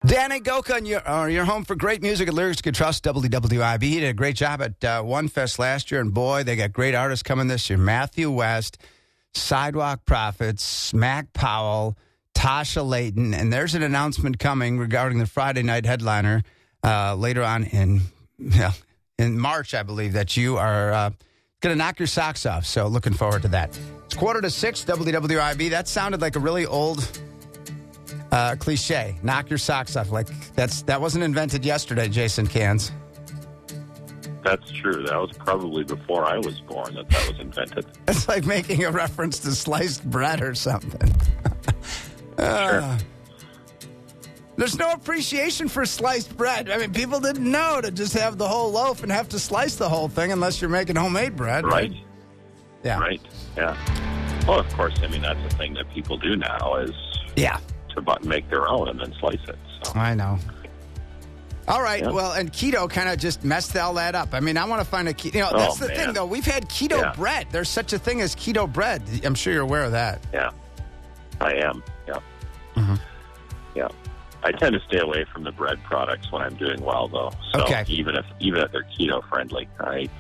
Danny Goka, you're home for great music and lyrics you can trust. WWIB. He did a great job at One Fest last year, and boy, they got great artists coming this year. Matthew West, Sidewalk Prophets, Mac Powell, Tasha Layton, and there's an announcement coming regarding the Friday night headliner later on in March, I believe, that you are going to knock your socks off. So looking forward to that. It's 5:45, WWIB. That sounded like a really old cliche. Knock your socks off. Like that wasn't invented yesterday, Jason Cans. That's true. That was probably before I was born that was invented. It's like making a reference to sliced bread or something. Sure. There's no appreciation for sliced bread. I mean, people didn't know to just have the whole loaf and have to slice the whole thing unless you're making homemade bread. Right. Yeah. Right. Yeah. Well, of course, I mean, that's the thing that people do now is to make their own and then slice it. So. I know. All right. Yeah. Well, and keto kind of just messed all that up. I mean, I want to find a keto. That's the thing, though. We've had keto bread. There's such a thing as keto bread. I'm sure you're aware of that. Yeah. I am. Yeah. Mm-hmm. Yeah. I tend to stay away from the bread products when I'm doing well, though. So even if they're keto friendly, it's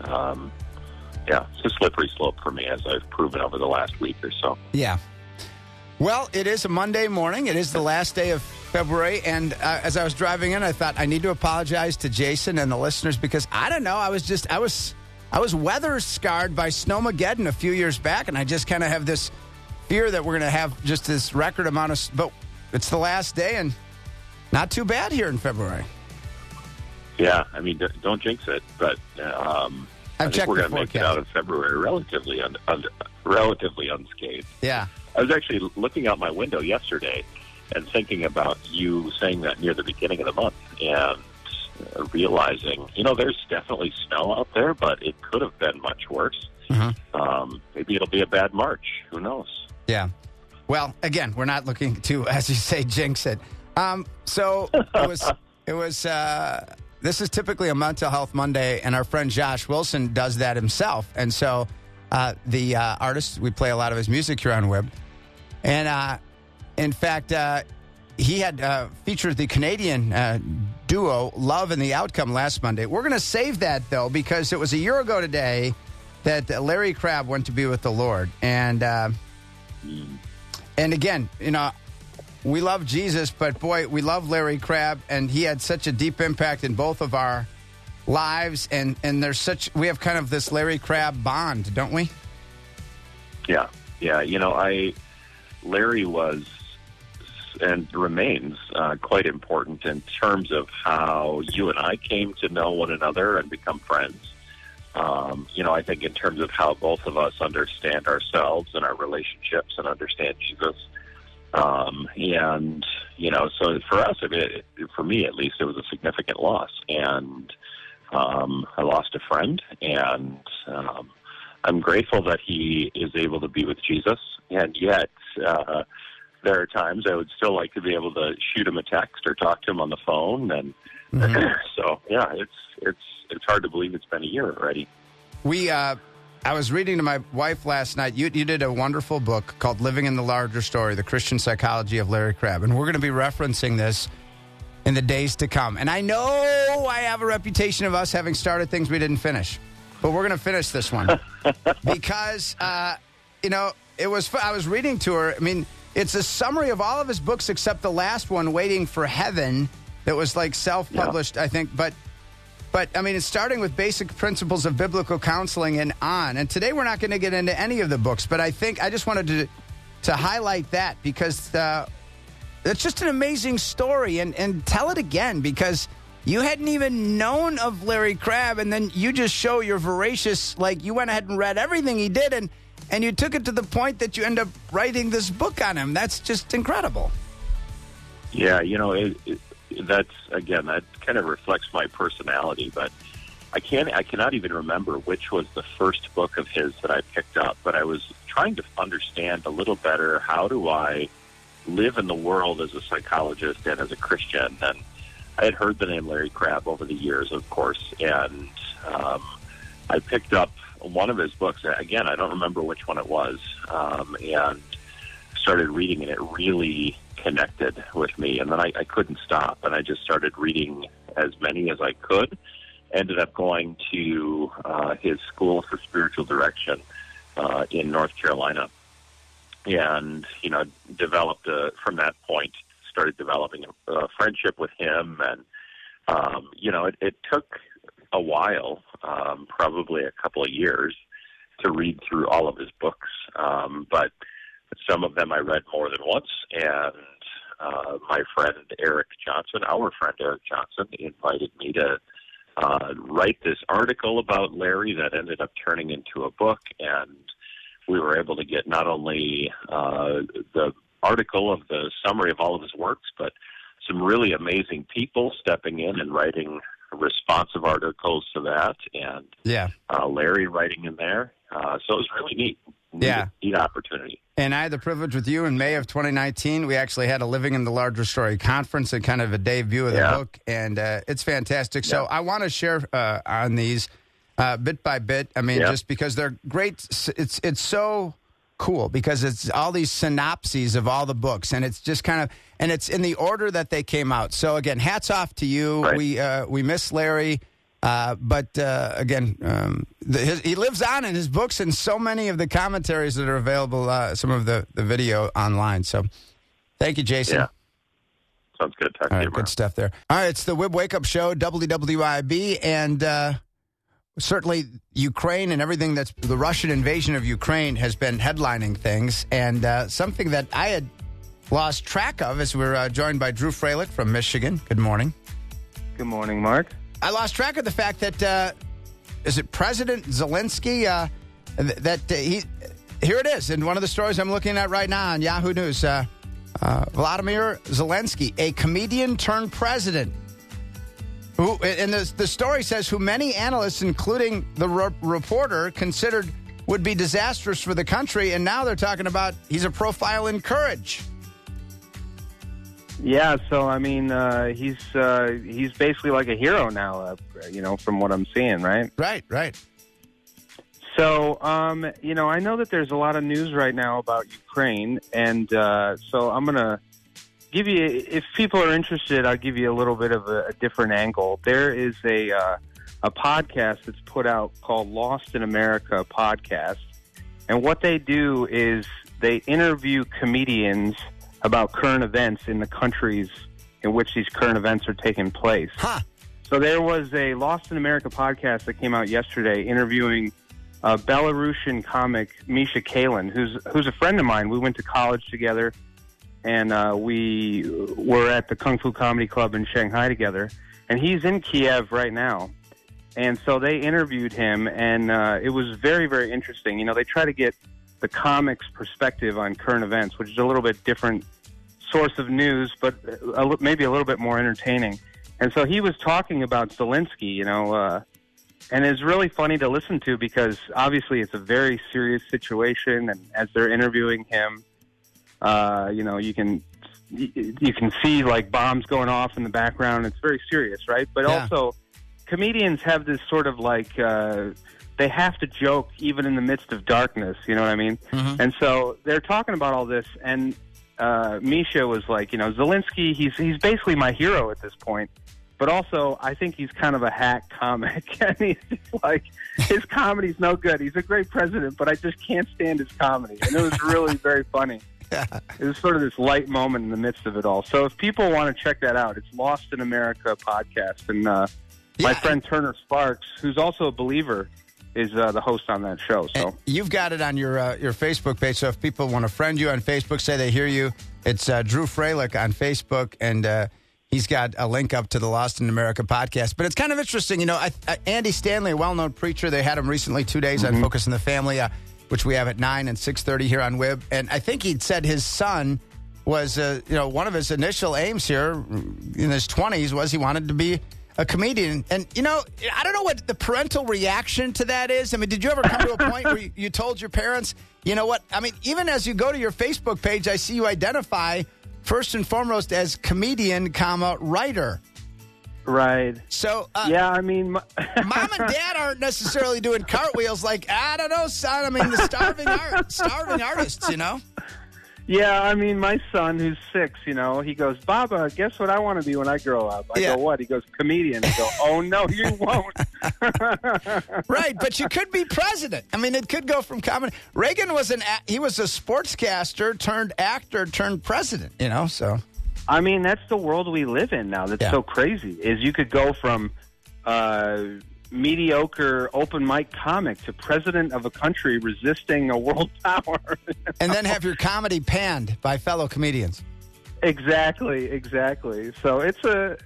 a slippery slope for me, as I've proven over the last week or so. Yeah. Well, it is a Monday morning. It is the last day of February, and as I was driving in, I thought I need to apologize to Jason and the listeners because I don't know. I was weather scarred by Snowmageddon a few years back, and I just kind of have this fear that we're going to have just this record amount of. But it's the last day, and not too bad here in February. Yeah, I mean, don't jinx it, but I think we're going to make it out of February relatively unscathed. Yeah. I was actually looking out my window yesterday and thinking about you saying that near the beginning of the month and realizing, there's definitely snow out there, but it could have been much worse. Mm-hmm. Maybe it'll be a bad March. Who knows? Yeah. Well, again, we're not looking to, as you say, jinx it. So it was. This is typically a Mental Health Monday, and our friend Josh Wilson does that himself. And so the artist, we play a lot of his music here on WIB. And in fact, he had featured the Canadian duo Love and the Outcome last Monday. We're going to save that, though, because it was a year ago today that Larry Crabb went to be with the Lord. And again, we love Jesus, but boy, we love Larry Crabb, and he had such a deep impact in both of our lives. And we have kind of this Larry Crabb bond, don't we? Yeah. Larry was and remains quite important in terms of how you and I came to know one another and become friends. I think in terms of how both of us understand ourselves and our relationships and understand Jesus. So for us, for me at least, it was a significant loss. And I lost a friend, and I'm grateful that he is able to be with Jesus. And yet, there are times I would still like to be able to shoot him a text or talk to him on the phone. And so, yeah, it's hard to believe it's been a year already. I was reading to my wife last night. You did a wonderful book called Living in the Larger Story, The Christian Psychology of Larry Crabb. And we're going to be referencing this in the days to come. And I know I have a reputation of us having started things we didn't finish. But we're going to finish this one. Because, it was. I was reading to her. I mean, it's a summary of all of his books except the last one, Waiting for Heaven, that was like self-published, I think. But I mean, it's starting with basic principles of biblical counseling and on. And today we're not going to get into any of the books, but I think I just wanted to highlight that because it's just an amazing story. And tell it again because you hadn't even known of Larry Crabb, and then you just show your voracious, like you went ahead and read everything he did, and you took it to the point that you end up writing this book on him. That's just incredible. Yeah, that kind of reflects my personality, but I cannot even remember which was the first book of his that I picked up, but I was trying to understand a little better how do I live in the world as a psychologist and as a Christian. And I had heard the name Larry Crabb over the years, of course, and I picked up one of his books. Again, I don't remember which one it was, and started reading, and it really connected with me. And then I couldn't stop, and I just started reading as many as I could. Ended up going to his school for spiritual direction in North Carolina, and developed from that point. Started developing a friendship with him, and it took a while, probably a couple of years, to read through all of his books. But some of them I read more than once, and our friend Eric Johnson, invited me to write this article about Larry that ended up turning into a book, and we were able to get not only the article of the summary of all of his works, but some really amazing people stepping in and writing responsive articles to that, and Larry writing in there. So it was really neat. Neat opportunity. And I had the privilege with you in May of 2019. We actually had a Living in the Larger Story conference and kind of a debut of the book, and it's fantastic. So I want to share on these bit by bit. I mean, just because they're great. It's so cool because it's all these synopses of all the books, and it's just kind of, and it's in the order that they came out. So again, hats off to you. Right. We miss Larry. But again, he lives on in his books and so many of the commentaries that are available, some of the video online. So thank you, Jason. Yeah. Sounds good. Talk to you, good stuff there. All right, it's the Wib Wake Up Show, WWIB, and certainly Ukraine and everything that's the Russian invasion of Ukraine has been headlining things. And something that I had lost track of as we're joined by Drew Froelich from Michigan. Good morning. Good morning, Mark. I lost track of the fact that, is it President Zelensky, here it is in one of the stories I'm looking at right now on Yahoo News. Vladimir Zelensky, a comedian turned president, who, and the story says, who many analysts, including the reporter, considered would be disastrous for the country, and now they're talking about he's a profile in courage. Yeah, so I mean, he's basically like a hero now, from what I'm seeing, right? Right. So, I know that there's a lot of news right now about Ukraine, and so I'm gonna give you, if people are interested, I'll give you a little bit of a different angle. There is a podcast that's put out called Lost in America podcast, and what they do is they interview comedians about current events in the countries in which these current events are taking place. So there was a Lost in America podcast that came out yesterday interviewing Belarusian comic Misha Kalin, who's a friend of mine. We went to college together, and we were at the Kung Fu Comedy Club in Shanghai together. And he's in Kiev right now. And so they interviewed him, and it was very, very interesting. They try to get the comic's perspective on current events, which is a little bit different source of news, but maybe a little bit more entertaining. And so he was talking about Zelensky, and it's really funny to listen to because obviously it's a very serious situation. And as they're interviewing him, you can see like bombs going off in the background. It's very serious, right? But also, comedians have this sort of like they have to joke even in the midst of darkness. You know what I mean? Mm-hmm. And so they're talking about all this, and Misha was like, Zelensky, he's basically my hero at this point. But also, I think he's kind of a hack comic. And he's just like, his comedy's no good. He's a great president, but I just can't stand his comedy. And it was really very funny. It was sort of this light moment in the midst of it all. So if people want to check that out, it's Lost in America podcast. And my friend Turner Sparks, who's also a believer, is the host on that show. So you've got it on your Facebook page. So if people want to friend you on Facebook, say they hear you, it's Drew Froelich on Facebook, and he's got a link up to the Lost in America podcast. But it's kind of interesting, Andy Stanley, a well-known preacher, they had him recently 2 days on Focus on the Family, which we have at 9 and 6:30 here on WIB. And I think he'd said his son was, one of his initial aims here in his 20s was he wanted to be a comedian. And, I don't know what the parental reaction to that is. I mean, did you ever come to a point where you told your parents, you know what? I mean, even as you go to your Facebook page, I see you identify first and foremost as comedian, writer. Right. So, yeah, I mean, mom and dad aren't necessarily doing cartwheels like, I don't know, son. I mean, the starving artists, Yeah, I mean, my son, who's 6, he goes, Baba, guess what I want to be when I grow up? I go, what? He goes, comedian. I go, oh, no, you won't. Right, but you could be president. I mean, it could go from comedy. Reagan was he was a sportscaster turned actor turned president, so. I mean, that's the world we live in now. That's so crazy, is you could go from mediocre open mic comic to president of a country resisting a world power. And then have your comedy panned by fellow comedians. Exactly. So it's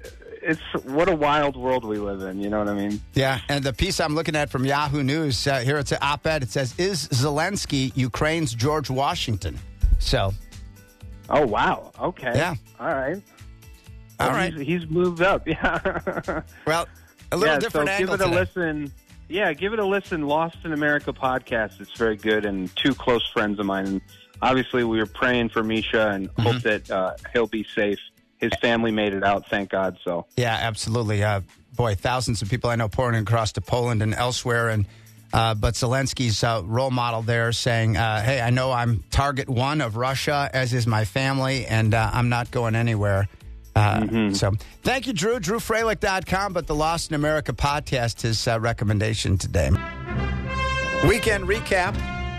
what a wild world we live in, you know what I mean? Yeah, and the piece I'm looking at from Yahoo News, here it's an op-ed, it says, is Zelensky Ukraine's George Washington? So. Oh, wow. Okay. Yeah. All right. All right. He's moved up, yeah. Well, a little different so angle give it today. a listen. Yeah, give it a listen. Lost in America podcast. It's very good, and 2 close friends of mine. And obviously, we were praying for Misha and hope that he'll be safe. His family made it out, thank God. So yeah, absolutely. Boy, thousands of people I know pouring across to Poland and elsewhere, and but Zelensky's role model there saying, "Hey, I know I'm target 1 of Russia, as is my family, and I'm not going anywhere." So thank you, Drew. DrewFralick.com, but the Lost in America podcast, his recommendation today. Weekend recap.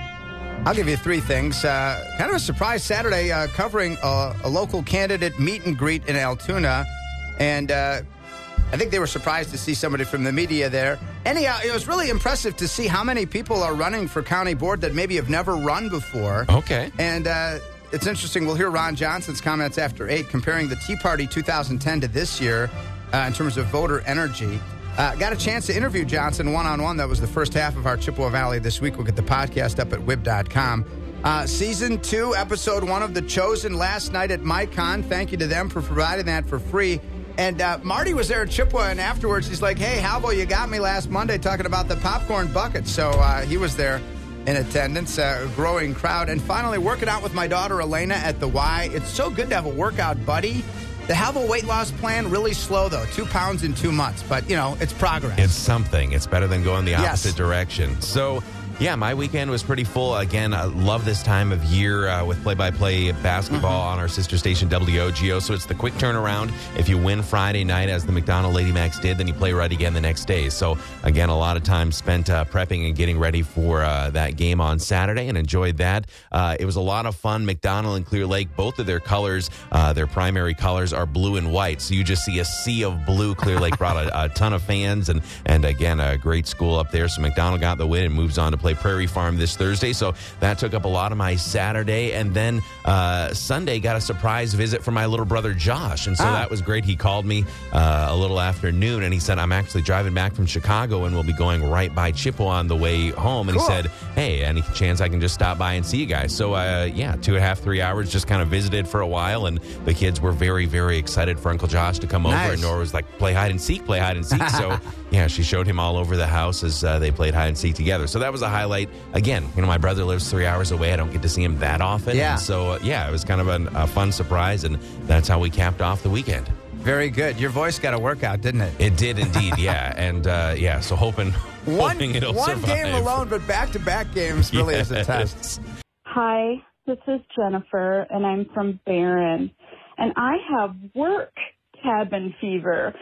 I'll give you 3 things. Kind of a surprise Saturday covering a local candidate meet and greet in Altoona. And I think they were surprised to see somebody from the media there. Anyhow, it was really impressive to see how many people are running for county board that maybe have never run before. Okay. And it's interesting. We'll hear Ron Johnson's comments after 8, comparing the Tea Party 2010 to this year in terms of voter energy. Got a chance to interview Johnson one-on-one. That was the first half of our Chippewa Valley this week. We'll get the podcast up at WIB.com. Season 2, Episode 1 of The Chosen last night at MyCon. Thank you to them for providing that for free. And Marty was there at Chippewa, and afterwards he's like, hey, Halvo, you got me last Monday talking about the popcorn bucket. So he was there in attendance, a growing crowd. And finally, working out with my daughter Elena at the Y. It's so good to have a workout buddy. The Halvo weight loss plan, really slow, though. 2 pounds in 2 months. But, it's progress. It's something. It's better than going the opposite direction. So, yeah, my weekend was pretty full. Again, I love this time of year with play-by-play basketball on our sister station, WOGO. So it's the quick turnaround. If you win Friday night, as the McDonald Lady Max did, then you play right again the next day. So, again, a lot of time spent prepping and getting ready for that game on Saturday, and enjoyed that. It was a lot of fun. McDonald and Clear Lake, both of their colors, their primary colors are blue and white. So you just see a sea of blue. Clear Lake brought a ton of fans, and again, a great school up there. So McDonald got the win and moves on to play Prairie Farm this Thursday. So that took up a lot of my Saturday. And then Sunday got a surprise visit from my little brother Josh. And so that was great. He called me a little after noon, and he said, I'm actually driving back from Chicago and we'll be going right by Chippewa on the way home. And he said, hey, any chance I can just stop by and see you guys? So 2.5, 3 hours, just kind of visited for a while. And the kids were very, very excited for Uncle Josh to come over. And Nora was like, play hide and seek. So yeah, she showed him all over the house as they played hide and seek together. So that was a highlight. Again, my brother lives 3 hours away. I don't get to see him that often. Yeah. And so, it was kind of a fun surprise, and that's how we capped off the weekend. Very good. Your voice got a workout, didn't it? It did indeed, yeah. And, so hoping it'll one survive. Game alone, but back-to-back games really is a test. Hi, this is Jennifer, and I'm from Barron, and I have work cabin fever.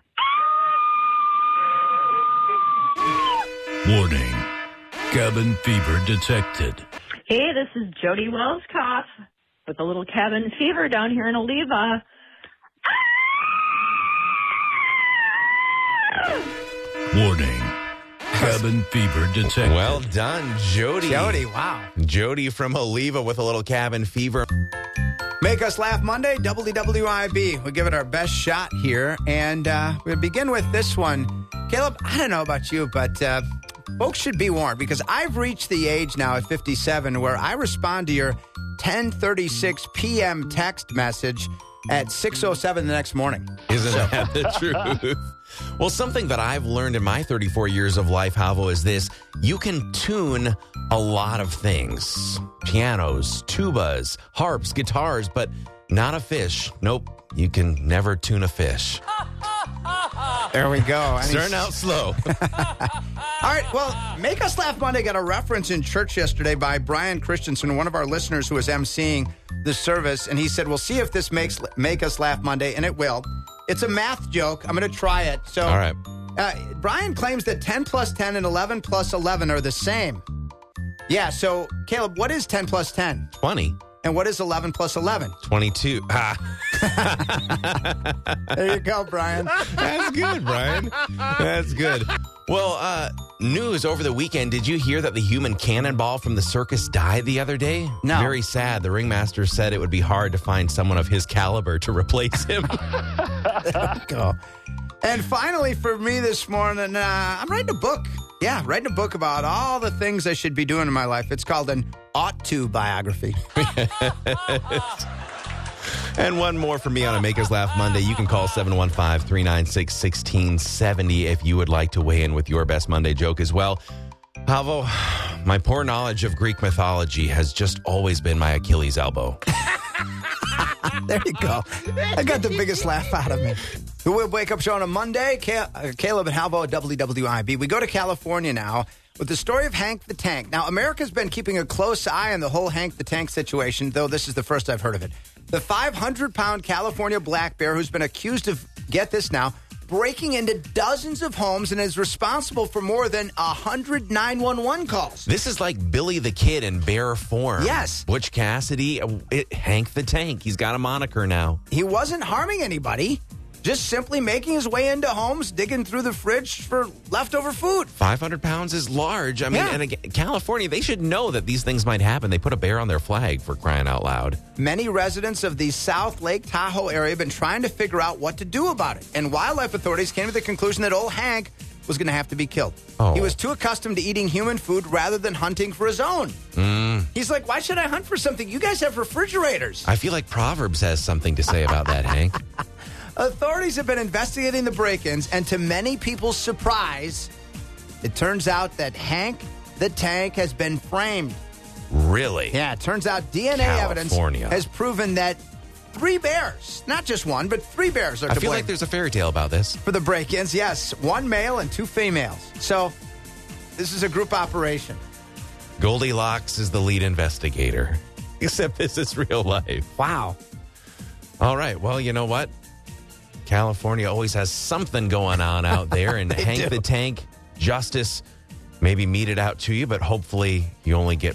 Warning. Cabin fever detected. Hey, this is Jody Wellskoff with a little cabin fever down here in Oliva. Warning. Cabin fever detected. Well done, Jody. Jody, wow. Jody from Oliva with a little cabin fever. Make Us Laugh Monday, WWIB. We give it our best shot here. And we'll begin with this one. Caleb, I don't know about you, but folks should be warned, because I've reached the age now at 57 where I respond to your 10:36 p.m. text message at 6:07 the next morning. Isn't that the truth? Well, something that I've learned in my 34 years of life, Halvo, is this. You can tune a lot of things. Pianos, tubas, harps, guitars, but not a fish. Nope, you can never tune a fish. There we go. Starting out slow. All right, well, Make Us Laugh Monday got a reference in church yesterday by Brian Christensen, one of our listeners who was emceeing the service, and he said, we'll see if this make us laugh Monday, and it will. It's a math joke. I'm going to try it. So, all right. Brian claims that 10 plus 10 and 11 plus 11 are the same. Yeah, so, Caleb, what is 10 plus 10? 20. And what is 11 plus 11? 22. There you go, Brian. That's good, Brian. That's good. Well, news over the weekend. Did you hear that the human cannonball from the circus died the other day? No. Very sad. The ringmaster said it would be hard to find someone of his caliber to replace him. There we go. And finally, for me this morning, I'm writing a book. Yeah, writing a book about all the things I should be doing in my life. It's called an ought-to biography. And one more for me on a Make Us Laugh Monday. You can call 715-396-1670 if you would like to weigh in with your best Monday joke as well. Halvo, my poor knowledge of Greek mythology has just always been my Achilles elbow. There you go. I got the biggest laugh out of me. The Wake Up Show on a Monday. Caleb and Halvo at WWIB. We go to California now with the story of Hank the Tank. Now, America's been keeping a close eye on the whole Hank the Tank situation, though this is the first I've heard of it. The 500-pound California black bear who's been accused of, get this now, breaking into dozens of homes and is responsible for more than 100 911 calls. This is like Billy the Kid in bear form. Yes. Butch Cassidy, Hank the Tank. He's got a moniker now. He wasn't harming anybody, just simply making his way into homes, digging through the fridge for leftover food. 500 pounds is large. I mean, Yeah. and again, California, they should know that these things might happen. They put a bear on their flag, for crying out loud. Many residents of the South Lake Tahoe area have been trying to figure out what to do about it. And wildlife authorities came to the conclusion that old Hank was going to have to be killed. Oh. He was too accustomed to eating human food rather than hunting for his own. He's like, why should I hunt for something? You guys have refrigerators. I feel like Proverbs has something to say about that, Hank. Authorities have been investigating the break-ins, and to many people's surprise, it turns out that Hank the Tank has been framed. Really? Yeah, it turns out DNA California. evidence has proven that 3 bears, not just one, but 3 bears are I to feel blame like there's a fairy tale about this. for the break-ins. Yes, 1 male and 2 females. So this is a group operation. Goldilocks is the lead investigator. Except this is real life. Wow. All right. Well, you know what? California always has something going on out there. And They Hank do. the Tank, justice, maybe meted out to you, but hopefully you only get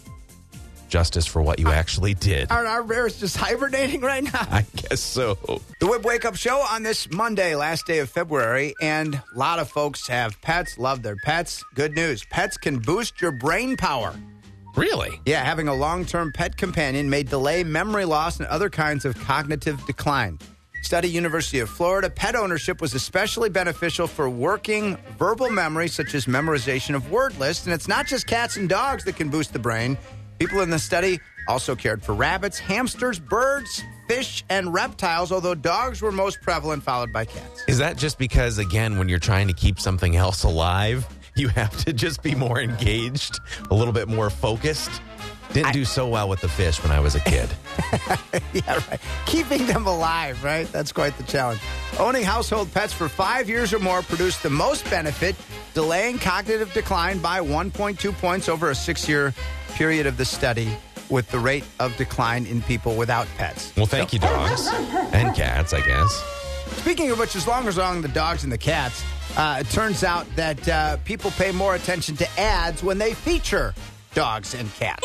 justice for what you actually did. Aren't our bears just hibernating right now? I guess so. The Whip Wake Up Show on this Monday, last day of February, and a lot of folks have pets, love their pets. Good news, pets can boost your brain power. Really? Yeah, having a long-term pet companion may delay memory loss and other kinds of cognitive decline. Study University of Florida, pet ownership was especially beneficial for working verbal memory, such as memorization of word lists. And it's not just cats and dogs that can boost the brain. People in the study also cared for rabbits, hamsters, birds, fish, and reptiles, although dogs were most prevalent, followed by cats. Is that just because, again, when you're trying to keep something else alive, you have to just be more engaged, a little bit more focused? Didn't do so well with the fish when I was a kid. Yeah, right. Keeping them alive, right? That's quite the challenge. Owning household pets for 5 years or more produced the most benefit, delaying cognitive decline by 1.2 points over a 6-year period of the study, with the rate of decline in people without pets. Well, thank you, dogs. And cats, I guess. Speaking of which, as long as the dogs and the cats, it turns out that people pay more attention to ads when they feature dogs and cats.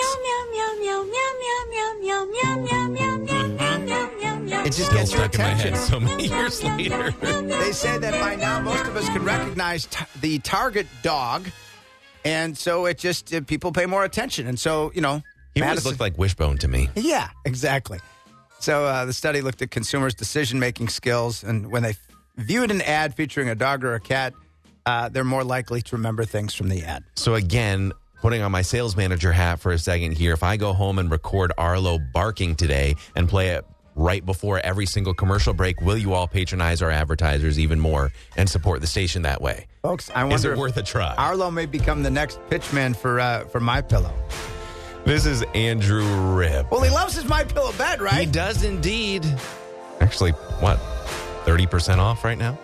It just Still gets your stuck in my attention. head so many years later. They say that by now most of us can recognize the target dog, and so it just people pay more attention. And so, He always Madison- looked like Wishbone to me. Yeah, exactly. So the study looked at consumers' decision-making skills, and when they viewed an ad featuring a dog or a cat, they're more likely to remember things from the ad. So again, putting on my sales manager hat for a second here, if I go home and record Arlo barking today and play it right before every single commercial break, will you all patronize our advertisers even more and support the station that way? Folks, I wonder Is it if worth a try? Arlo may become the next pitchman for MyPillow. This is Andrew Ripp. Well, he loves his MyPillow bed, He right? does indeed. Actually, what, 30% off right now?